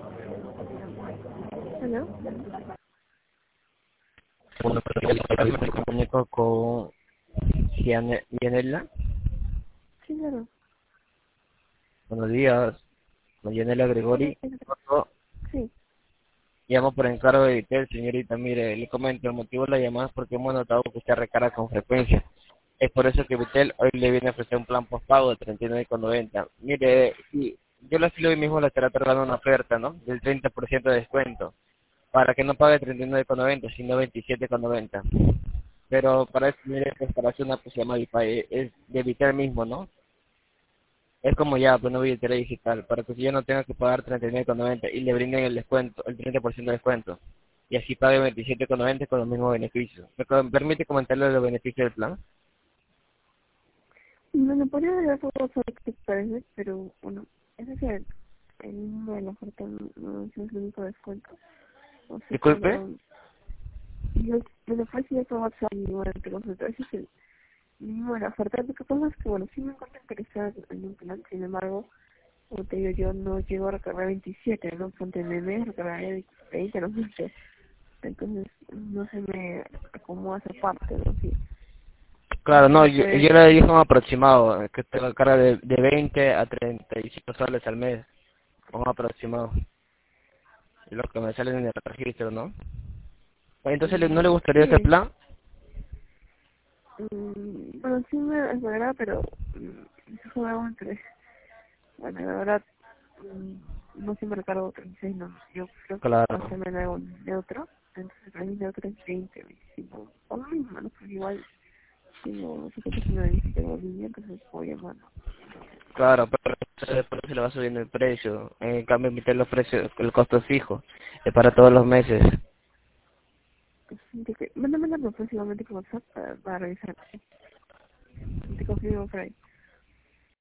¿Aló? Bueno, me comunico con Yanela. Sí, claro. Buenos días, con Yanela Hola, Gregori. sí. Llamo por encargo de usted, señorita. Mire, le comento, el motivo de la llamada es porque hemos notado que usted recarga con frecuencia. Es por eso que Vitel hoy le viene a ofrecer un plan postpago de 39,90. Mire, sí, yo le hoy mismo le estará otorgando una oferta, ¿no? Del 30% de descuento. Para que no pague 39,90, sino 27,90. Pero para eso, mire, pues para hacer una cosa se llama Bipay, es de Vitel mismo, ¿no? Es como ya, pues una billetera digital, para que yo no tenga que pagar 39,90 y le brinden el descuento, el 30% de descuento. Y así pague 27,90 con los mismos beneficios. ¿Me permite comentarle los beneficios del plan? Me podría dar todo sobre qué te parece, pero bueno, ese es el mismo de la oferta, no es el único descuento. O sea, Disculpe. yo me lo ofrecí por WhatsApp y bueno, te consulto, ese es el mismo de la oferta. Lo que pasa es que bueno, sí me encuentro interesada en un plan, sin embargo, como te digo, yo no llego a recargar 27, ¿no? Ponte meme, recargaría 20, no sé. Entonces, no se me acomoda esa parte, ¿no? Sí. Claro, no, Me yo puedes, le dije un aproximado, que tengo carga de 20 a 35 soles al mes, un aproximado, es lo que me sale en el registro, ¿no? Entonces, ¿no le gustaría ese sí. plan? Bueno, sí me agrada, pero eso fue algo entre, bueno, la verdad, no siempre recargo 36, no, yo creo Claro. hacerme en algo neutro, entonces para mí neutro es 20, 25, o lo mismo, ¿no? Porque igual tengo, no sé qué es una visita en línea, entonces puedo llamar, ¿no? Claro, pero después se le va subiendo el precio. En cambio, meter los precios, el costo es fijo, es para todos los meses. Mándame la próximamente por WhatsApp para revisar, te confirmo por ahí.